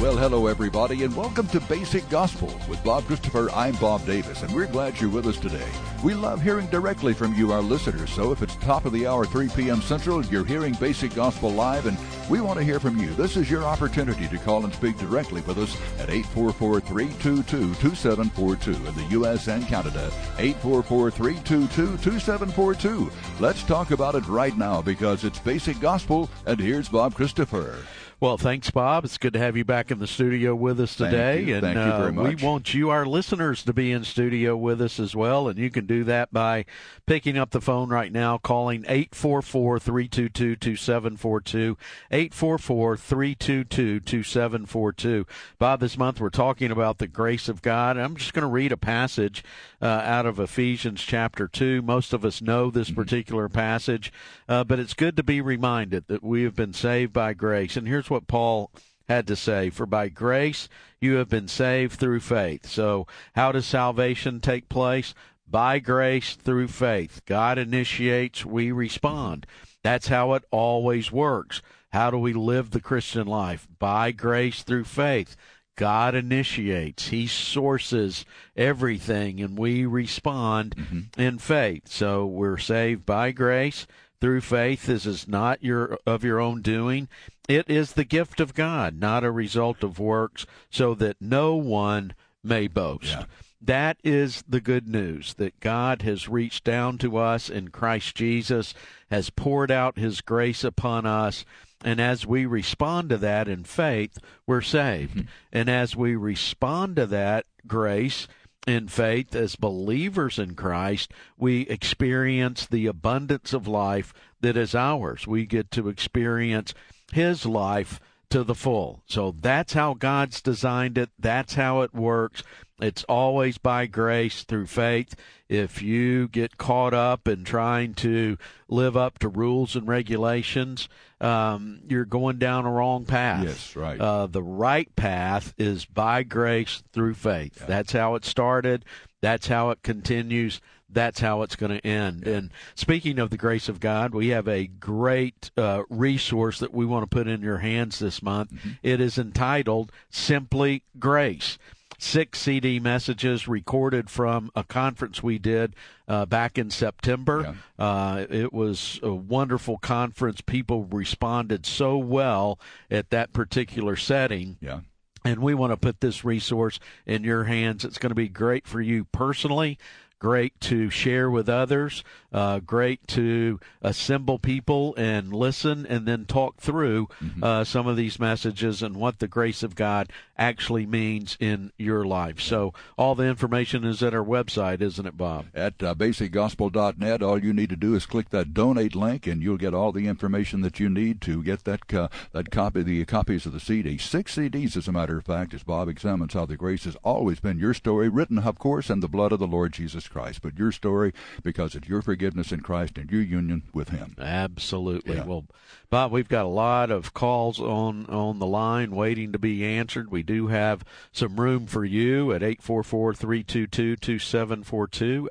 Well, hello, everybody, and welcome to Basic Gospel. With Bob Christopher, I'm Bob Davis, and we're glad you're with us today. We love hearing directly from you, our listeners, so if it's top of the hour, 3 p.m. Central, you're hearing Basic Gospel live, and we want to hear from you. This is your opportunity to call and speak directly with us at 844-322-2742 in the U.S. and Canada, 844-322-2742. Let's talk about it right now because it's Basic Gospel, and here's Bob Christopher. Well, thanks, Bob. It's good to have you back in the studio with us today. Thank you very much. We want you, our listeners, to be in studio with us as well, and you can do that by picking up the phone right now, calling 844-322-2742, 844-322-2742. Bob, this month we're talking about the grace of God. I'm just going to read a passage out of Ephesians chapter 2. Most of us know this particular passage, but it's good to be reminded that we have been saved by grace. And here's what Paul had to say: for by grace you have been saved through faith. So how does salvation take place? By grace through faith. God initiates, we respond. That's how it always works. How do we live the Christian life? By grace through faith. God initiates. He sources everything, and we respond in faith. So we're saved by grace through faith. This is not of your own doing. It is the gift of God, not a result of works, so that no one may boast. Yeah. That is the good news, that God has reached down to us in Christ Jesus, has poured out his grace upon us, and as we respond to that in faith, we're saved. And as we respond to that grace in faith as believers in Christ, we experience the abundance of life that is ours. We get to experience his life to the full. So that's how God's designed it. That's how it works. It's always by grace through faith. If you get caught up in trying to live up to rules and regulations, you're going down a wrong path. Yes, right. The right path is by grace through faith. Yeah. That's how it started. That's how it continues. That's how it's going to end. And speaking of the grace of God, we have a great resource that we want to put in your hands this month. It is entitled Simply Grace. 6 CD messages recorded from a conference we did back in September. It was a wonderful conference. People responded so well at that particular setting. Yeah. And we want to put this resource in your hands. It's going to be great for you personally, great to share with others, great to assemble people and listen and then talk through some of these messages and what the grace of God actually means in your life. So all the information is at our website, isn't it, Bob? At basicgospel.net. All you need to do is click that donate link, and you'll get all the information that you need to get that copies of the CD. 6 CDs, as a matter of fact, as Bob examines how the grace has always been your story, written, of course, in the blood of the Lord Jesus Christ, but your story because it's your forgiveness in Christ and your union with him. Absolutely. Yeah. Well, Bob, we've got a lot of calls on the line waiting to be answered. We do have some room for you at 844-322-2742,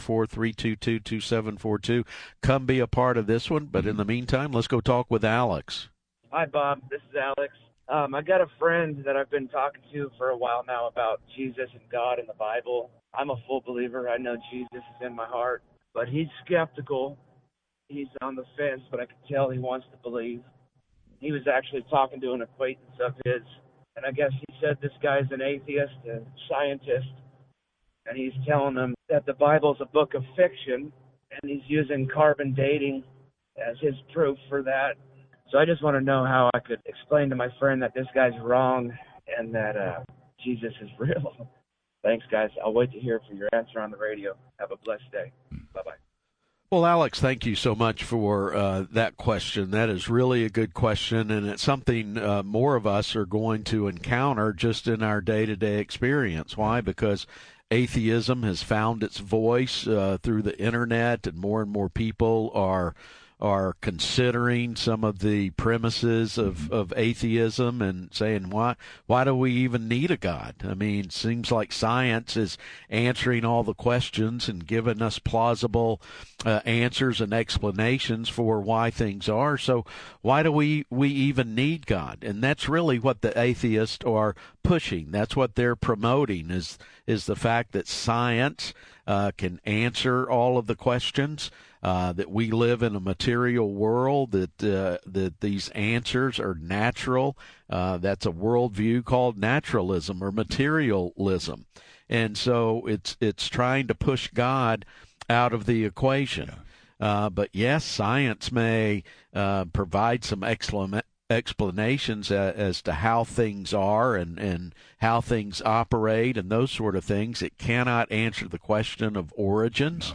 844-322-2742. Come be a part of this one, but in the meantime, let's go talk with Alex. Hi, Bob. This is Alex. I got a friend that I've been talking to for a while now about Jesus and God and the Bible. I'm a full believer. I know Jesus is in my heart, but he's skeptical. He's on the fence, but I can tell he wants to believe. He was actually talking to an acquaintance of his, and I guess he said this guy's an atheist, a scientist, and he's telling him that the Bible's a book of fiction, and he's using carbon dating as his proof for that. So I just want to know how I could explain to my friend that this guy's wrong and that Jesus is real. Thanks, guys. I'll wait to hear for your answer on the radio. Have a blessed day. Bye-bye. Well, Alex, thank you so much for that question. That is really a good question, and it's something more of us are going to encounter just in our day-to-day experience. Why? Because atheism has found its voice through the Internet, and more people are are considering some of the premises of atheism and saying, why do we even need a God? I mean, it seems like science is answering all the questions and giving us plausible answers and explanations for why things are. So why do we even need God? And that's really what the atheists are pushing. That's what they're promoting is the fact that science can answer all of the questions, that we live in a material world, that these answers are natural. That's a worldview called naturalism or materialism. And so it's trying to push God out of the equation. But yes, science may provide some explanations as to how things are and how things operate and those sort of things. It cannot answer the question of origins.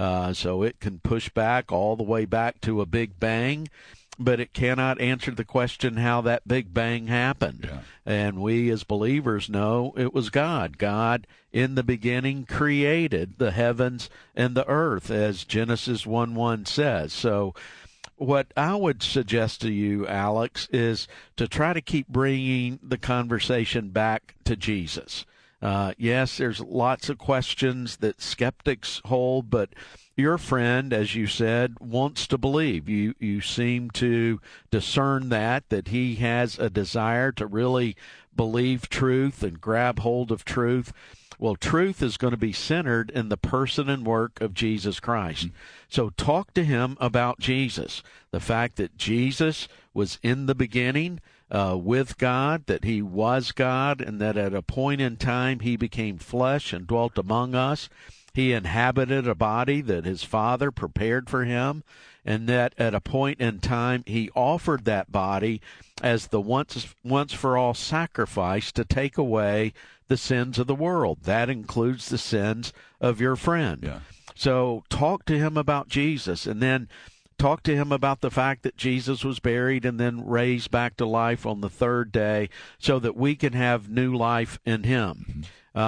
So it can push back all the way back to a Big Bang, but it cannot answer the question how that Big Bang happened. And we as believers know it was God. God in the beginning created the heavens and the earth, as Genesis 1:1 says. So what I would suggest to you, Alex, is to try to keep bringing the conversation back to Jesus. Yes, there's lots of questions that skeptics hold, but your friend, as you said, wants to believe. You seem to discern that he has a desire to really believe truth and grab hold of truth. Well, truth is going to be centered in the person and work of Jesus Christ. So talk to him about Jesus, the fact that Jesus was in the beginning with God, that he was God, and that at a point in time he became flesh and dwelt among us. He inhabited a body that his Father prepared for him, and that at a point in time he offered that body as the once-for-all sacrifice to take away the sins of the world. That includes the sins of your friend. So talk to him about Jesus, and then talk to him about the fact that Jesus was buried and then raised back to life on the third day so that we can have new life in him.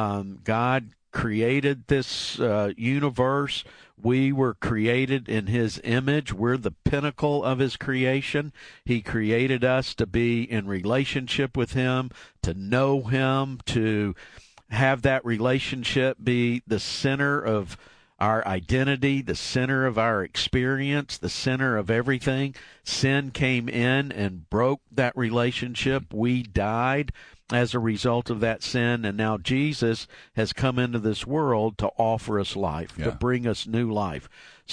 God created this universe. We were created in his image. We're the pinnacle of his creation. He created us to be in relationship with him, to know him, to have that relationship be the center of our identity, the center of our experience, the center of everything. Sin came in and broke that relationship. We died as a result of that sin, and now Jesus has come into this world to offer us life, to bring us new life.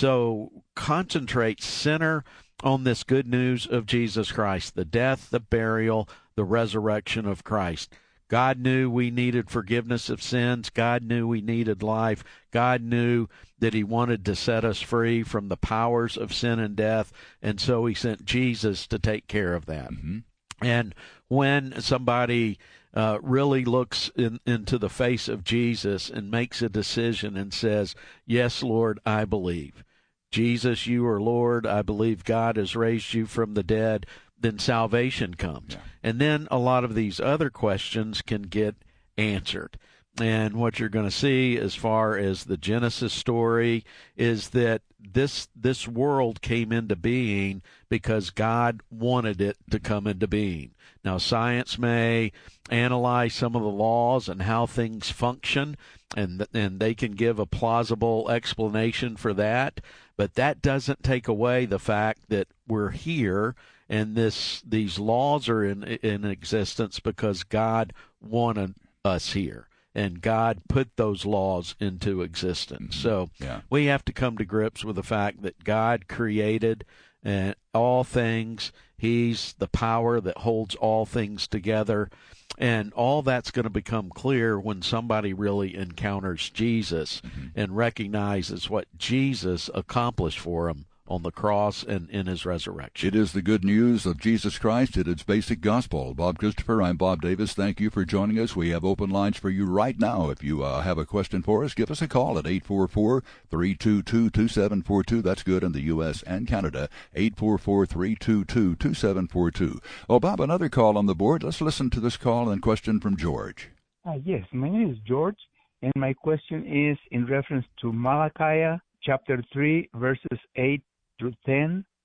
So concentrate, center on this good news of Jesus Christ, the death, the burial, the resurrection of Christ. God knew we needed forgiveness of sins. God knew we needed life. God knew that he wanted to set us free from the powers of sin and death, and so he sent Jesus to take care of that. And when somebody really looks into the face of Jesus and makes a decision and says, yes, Lord, I believe. Jesus, you are Lord. I believe God has raised you from the dead. Then salvation comes. And then a lot of these other questions can get answered. And what you're going to see as far as the Genesis story is that this world came into being because God wanted it to come into being. Now, science may analyze some of the laws and how things function, and they can give a plausible explanation for that, but that doesn't take away the fact that we're here and these laws are in existence because God wanted us here. And God put those laws into existence. So we have to come to grips with the fact that God created all things. He's the power that holds all things together. And all that's going to become clear when somebody really encounters Jesus and recognizes what Jesus accomplished for him on the cross and in his resurrection. It is the good news of Jesus Christ at its basic gospel. Bob Christopher, I'm Bob Davis. Thank you for joining us. We have open lines for you right now. If you have a question for us, give us a call at 844-322-2742. That's good in the U.S. and Canada, 844-322-2742. Oh, Bob, another call on the board. Let's listen to this call and question from George. Yes, my name is George, and my question is in reference to Malachi chapter 3, verses 8 through 10.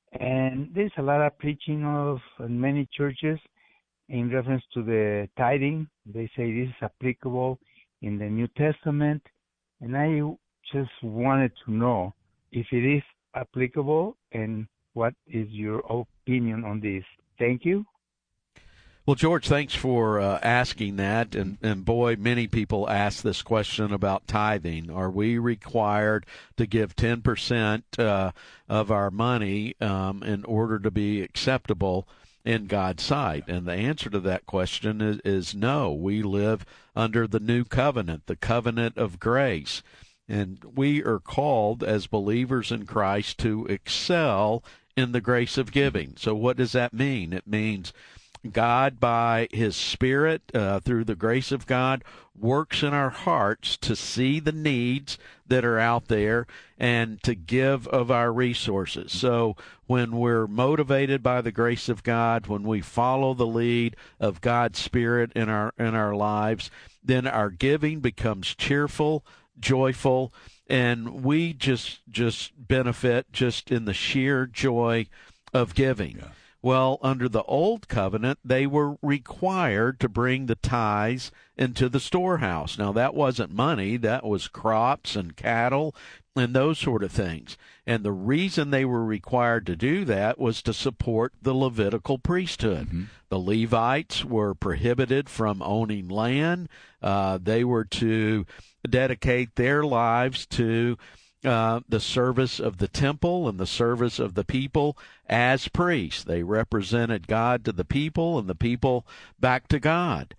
And there's a lot of preaching of in many churches in reference to the tithing. They say this is applicable in the New Testament. And I just wanted to know if it is applicable and what is your opinion on this. Thank you. Well, George, thanks for asking that. And boy, many people ask this question about tithing. Are we required to give 10% of our money in order to be acceptable in God's sight? And the answer to that question is no. We live under the new covenant, the covenant of grace. And we are called as believers in Christ to excel in the grace of giving. So what does that mean? It means God, by His Spirit, through the grace of God, works in our hearts to see the needs that are out there and to give of our resources. So when we're motivated by the grace of God, when we follow the lead of God's Spirit in our lives, then our giving becomes cheerful, joyful, and we just benefit just in the sheer joy of giving. Yeah. Well, under the old covenant, they were required to bring the tithes into the storehouse. Now, that wasn't money. That was crops and cattle and those sort of things. And the reason they were required to do that was to support the Levitical priesthood. Mm-hmm. The Levites were prohibited from owning land. They were to dedicate their lives to the service of the temple and the service of the people as priests. They represented God to the people and the people back to God.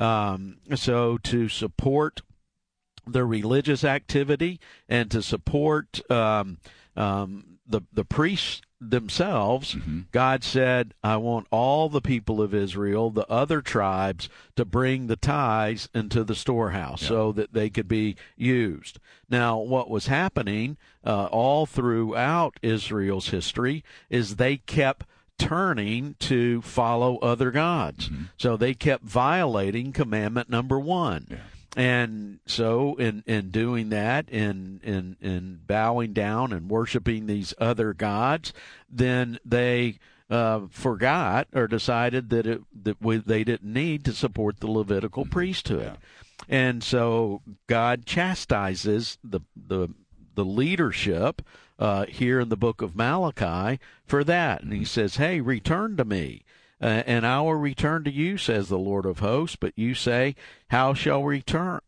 So to support the religious activity and to support the priests themselves, mm-hmm. God said, I want all the people of Israel, the other tribes, to bring the tithes into the storehouse so that they could be used. Now, what was happening all throughout Israel's history is they kept turning to follow other gods. Mm-hmm. So they kept violating commandment number 1. Yeah. And so in doing that, in bowing down and worshiping these other gods, then they forgot or decided that they didn't need to support the Levitical priesthood. Yeah. And so God chastises the leadership here in the book of Malachi for that. And He says, hey, return to me. And I will return to you, says the Lord of hosts. But you say, how shall we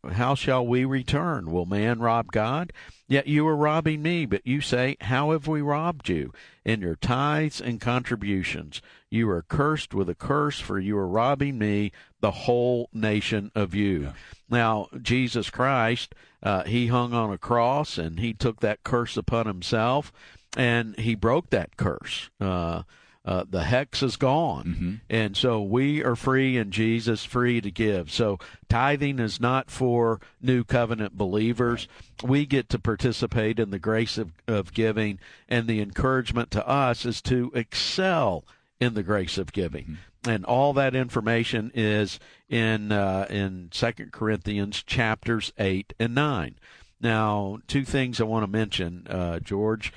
return? Will man rob God? Yet you are robbing me. But you say, how have we robbed you? In your tithes and contributions. You are cursed with a curse, for you are robbing me, the whole nation of you. Yeah. Now, Jesus Christ, He hung on a cross, and He took that curse upon Himself, and He broke that curse. The hex is gone. Mm-hmm. And so we are free in Jesus, free to give. So tithing is not for new covenant believers. We get to participate in the grace of giving, and the encouragement to us is to excel in the grace of giving. Mm-hmm. And all that information is in 2 Corinthians chapters 8 and 9. Now, two things I want to mention, George.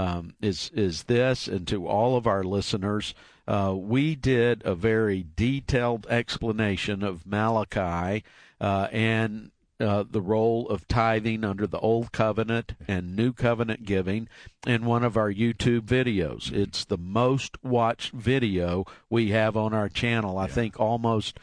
Is this, and to all of our listeners, we did a very detailed explanation of Malachi and the role of tithing under the Old Covenant and New Covenant giving in one of our YouTube videos. It's the most watched video we have on our channel. I think almost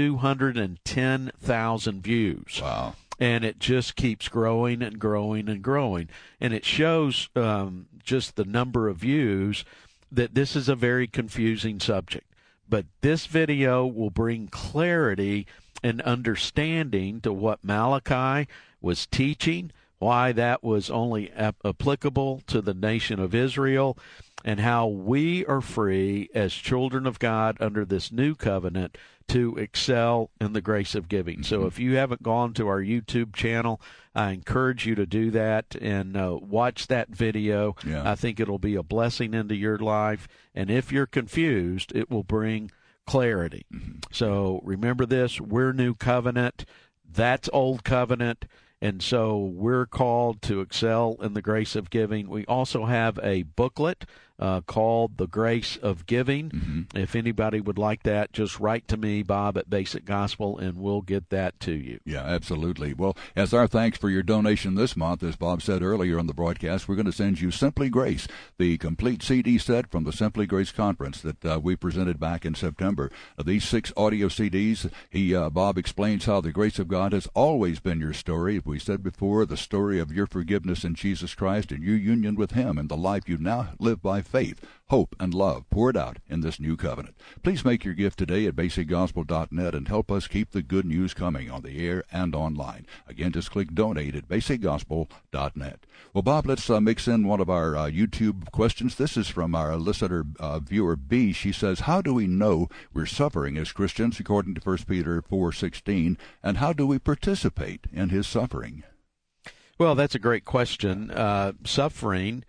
210,000 views. Wow. And it just keeps growing and growing and growing. And it shows just the number of views that this is a very confusing subject. But this video will bring clarity and understanding to what Malachi was teaching, why that was only applicable to the nation of Israel, and how we are free as children of God under this new covenant to excel in the grace of giving. Mm-hmm. So if you haven't gone to our YouTube channel, I encourage you to do that and watch that video. Yeah. I think it'll be a blessing into your life. And if you're confused, it will bring clarity. Mm-hmm. So remember this, we're new covenant. That's old covenant. And so we're called to excel in the grace of giving. We also have a booklet called The Grace of Giving. Mm-hmm. If anybody would like that, just write to me, Bob, at Basic Gospel, and we'll get that to you. Yeah, absolutely. Well, as our thanks for your donation this month, as Bob said earlier on the broadcast, we're going to send you Simply Grace, the complete CD set from the Simply Grace Conference that we presented back in September. These 6 audio CDs, Bob explains how the grace of God has always been your story. As we said before, the story of your forgiveness in Jesus Christ and your union with Him and the life you now live by faith, hope, and love poured out in this new covenant. Please make your gift today at basicgospel.net and help us keep the good news coming on the air and online. Again, just click donate at basicgospel.net. Well, Bob, let's mix in one of our YouTube questions. This is from our listener, viewer B. She says, how do we know we're suffering as Christians according to 1 Peter 4:16, and how do we participate in his suffering? Well, that's a great question. Suffering,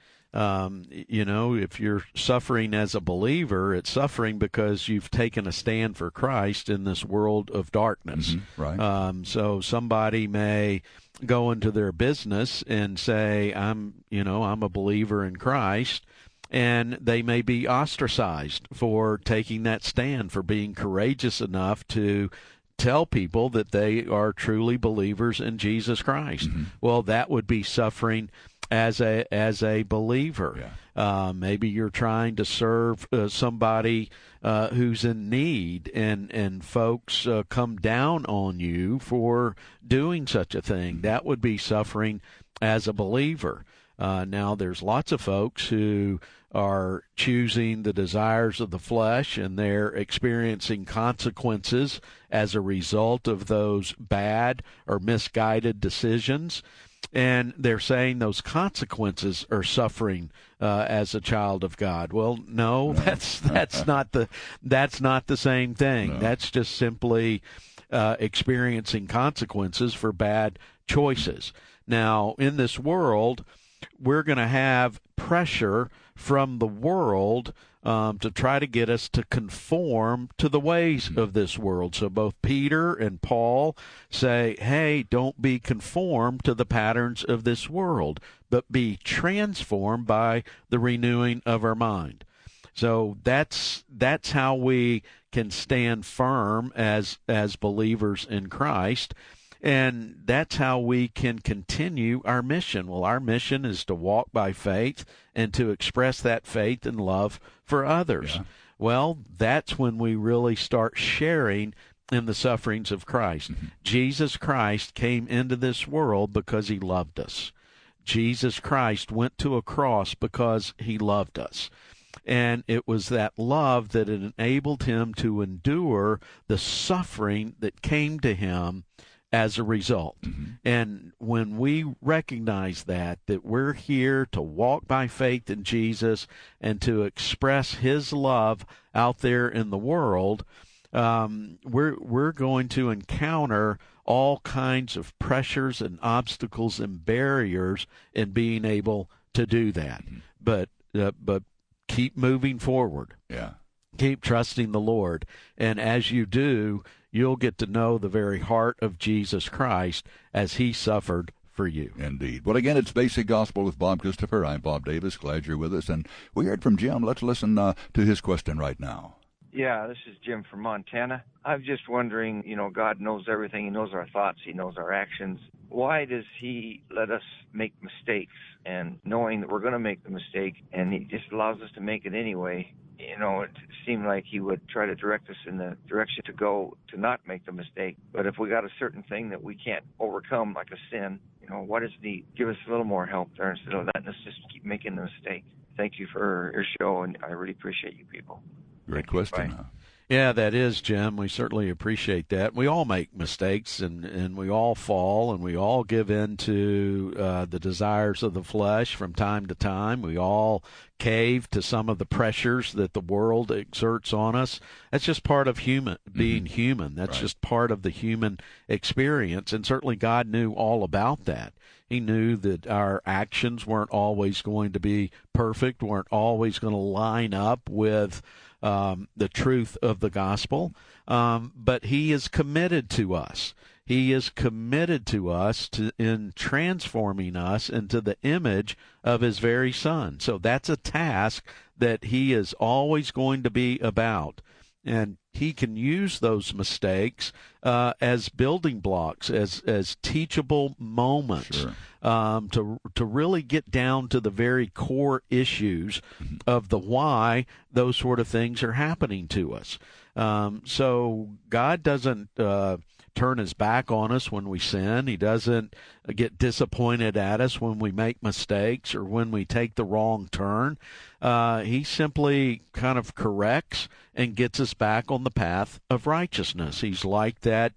if you're suffering as a believer, it's suffering because you've taken a stand for Christ in this world of darkness. Mm-hmm, right. So somebody may go into their business and say, I'm a believer in Christ, and they may be ostracized for taking that stand, for being courageous enough to tell people that they are truly believers in Jesus Christ. Mm-hmm. Well, that would be suffering as a believer. Yeah. Maybe you're trying to serve somebody who's in need, and folks come down on you for doing such a thing. Mm-hmm. That would be suffering as a believer. Now, there's lots of folks who are choosing the desires of the flesh, and they're experiencing consequences as a result of those bad or misguided decisions. And they're saying those consequences are suffering as a child of God. Well, no. that's not the same thing. No. That's just simply experiencing consequences for bad choices. Now, in this world, we're going to have pressure from the world to try to get us to conform to the ways of this world. So both Peter and Paul say, hey, don't be conformed to the patterns of this world, but be transformed by the renewing of our mind. So that's how we can stand firm as believers in Christ. And that's how we can continue our mission. Well, our mission is to walk by faith and to express that faith and love for others. Yeah. Well, that's when we really start sharing in the sufferings of Christ. Mm-hmm. Jesus Christ came into this world because he loved us. Jesus Christ went to a cross because he loved us. And it was that love that enabled him to endure the suffering that came to him as a result. Mm-hmm. And when we recognize that we're here to walk by faith in Jesus and to express his love out there in the world, we're going to encounter all kinds of pressures and obstacles and barriers in being able to do that. Mm-hmm. But keep moving forward. Yeah. Keep trusting the Lord. And as you do, you'll get to know the very heart of Jesus Christ as he suffered for you. Indeed. Well, again, it's Basic Gospel with Bob Christopher. I'm Bob Davis. Glad you're with us. And we heard from Jim. Let's listen to his question right now. Yeah, this is Jim from Montana. I'm just wondering, God knows everything. He knows our thoughts. He knows our actions. Why does he let us make mistakes? And knowing that we're going to make the mistake, and he just allows us to make it anyway, it seemed like he would try to direct us in the direction to go to not make the mistake. But if we got a certain thing that we can't overcome, like a sin, why doesn't he give us a little more help there instead of letting us just keep making the mistake? Thank you for your show, and I really appreciate you people. Great question. Bye. Yeah, that is, Jim. We certainly appreciate that. We all make mistakes, and we all fall, and we all give in to the desires of the flesh from time to time. We all cave to some of the pressures that the world exerts on us. That's just part of being human. That's right. just part of the human experience, and certainly God knew all about that. He knew that our actions weren't always going to be perfect, weren't always going to line up with the truth of the gospel, but he is committed to us. He is committed to us in transforming us into the image of his very Son. So that's a task that he is always going to be about. And he can use those mistakes as building blocks, as teachable moments, to really get down to the very core issues of the why those sort of things are happening to us. So God doesn't turn his back on us when we sin. He doesn't get disappointed at us when we make mistakes or when we take the wrong turn. He simply kind of corrects and gets us back on the path of righteousness. He's like that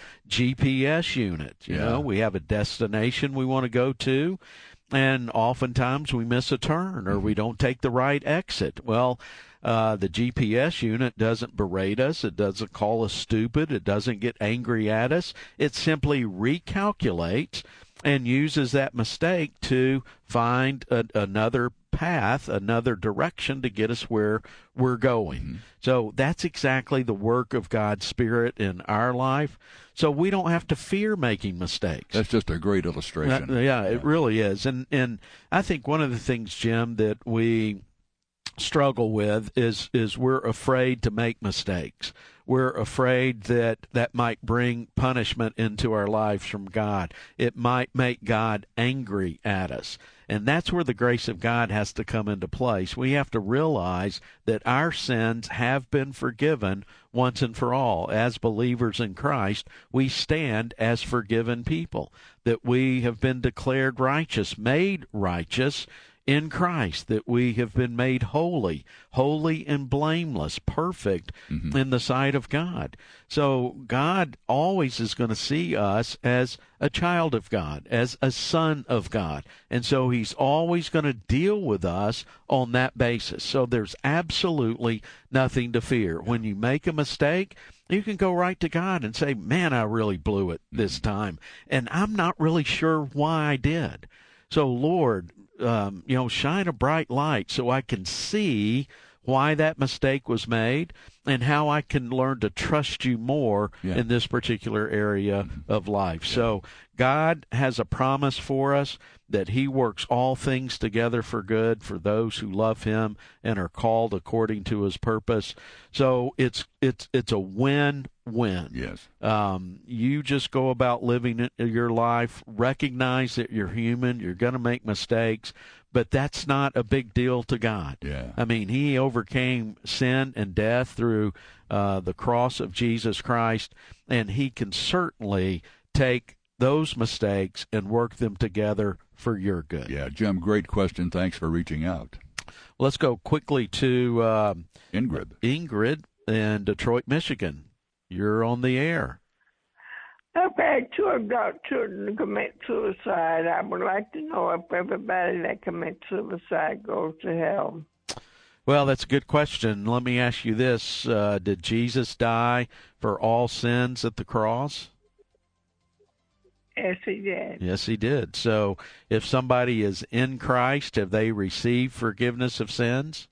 GPS unit. You know, we have a destination we want to go to, and oftentimes we miss a turn or we don't take the right exit. Well, the GPS unit doesn't berate us. It doesn't call us stupid. It doesn't get angry at us. It simply recalculates and uses that mistake to find another path, another direction to get us where we're going. So that's exactly the work of God's Spirit in our life. So we don't have to fear making mistakes. That's just a great illustration. It really is. And I think one of the things, Jim, that we struggle with is we're afraid to make mistakes. We're afraid that might bring punishment into our lives from God. It might make God angry at us. And that's where the grace of God has to come into place. We have to realize that our sins have been forgiven once and for all. As believers in Christ, we stand as forgiven people, that we have been declared righteous, made righteous in Christ, that we have been made holy and blameless, perfect in the sight of God. So God always is going to see us as a child of God, as a son of God. And so he's always going to deal with us on that basis. So there's absolutely nothing to fear. When you make a mistake, you can go right to God and say, man, I really blew it this time, and I'm not really sure why I did. So, Lord, shine a bright light so I can see why that mistake was made and how I can learn to trust you more in this particular area of life. So God has a promise for us that he works all things together for good for those who love him and are called according to his purpose. So it's a win-win. Yes. You just go about living your life, recognize that you're human, you're going to make mistakes, but that's not a big deal to God. Yeah. I mean, he overcame sin and death through the cross of Jesus Christ, and he can certainly take those mistakes and work them together for your good. Yeah, Jim, great question. Thanks for reaching out. Let's go quickly to Ingrid in Detroit, Michigan. You're on the air. I've had two adult children commit suicide. I would like to know if everybody that commits suicide goes to hell. Well, that's a good question. Let me ask you this. Did Jesus die for all sins at the cross? Yes, he did. Yes, he did. So if somebody is in Christ, have they received forgiveness of sins?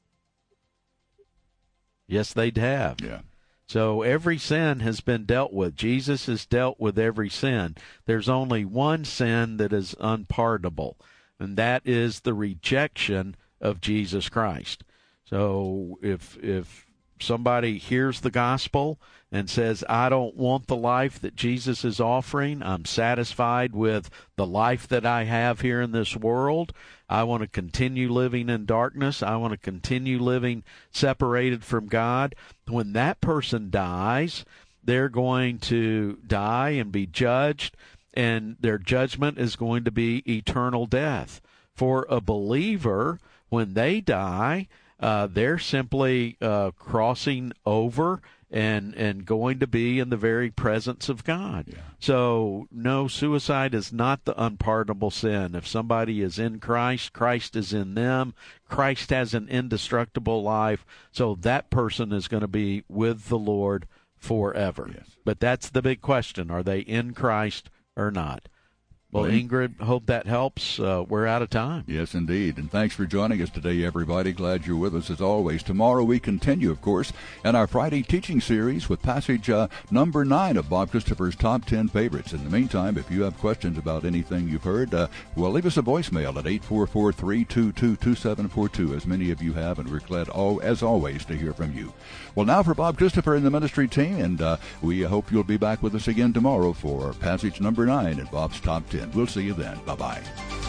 Yes, they'd have. Yeah. So every sin has been dealt with. Jesus has dealt with every sin. There's only one sin that is unpardonable, and that is the rejection of Jesus Christ. So if somebody hears the gospel and says, I don't want the life that Jesus is offering, I'm satisfied with the life that I have here in this world, I want to continue living in darkness, I want to continue living separated from God, when that person dies, they're going to die and be judged, and their judgment is going to be eternal death. For a believer, when they die, they're simply crossing over and going to be in the very presence of God. Yeah. So, no, suicide is not the unpardonable sin. If somebody is in Christ, Christ is in them. Christ has an indestructible life, so that person is going to be with the Lord forever. Yes. But that's the big question. Are they in Christ or not? Well, Ingrid, hope that helps. We're out of time. Yes, indeed. And thanks for joining us today, everybody. Glad you're with us as always. Tomorrow we continue, of course, in our Friday teaching series with passage number 9 of Bob Christopher's Top 10 Favorites. In the meantime, if you have questions about anything you've heard, well, leave us a voicemail at 844-322-2742, as many of you have, and we're glad, as always, to hear from you. Well, now for Bob Christopher and the ministry team, and we hope you'll be back with us again tomorrow for passage number 9 in Bob's Top 10. We'll see you then. Bye-bye.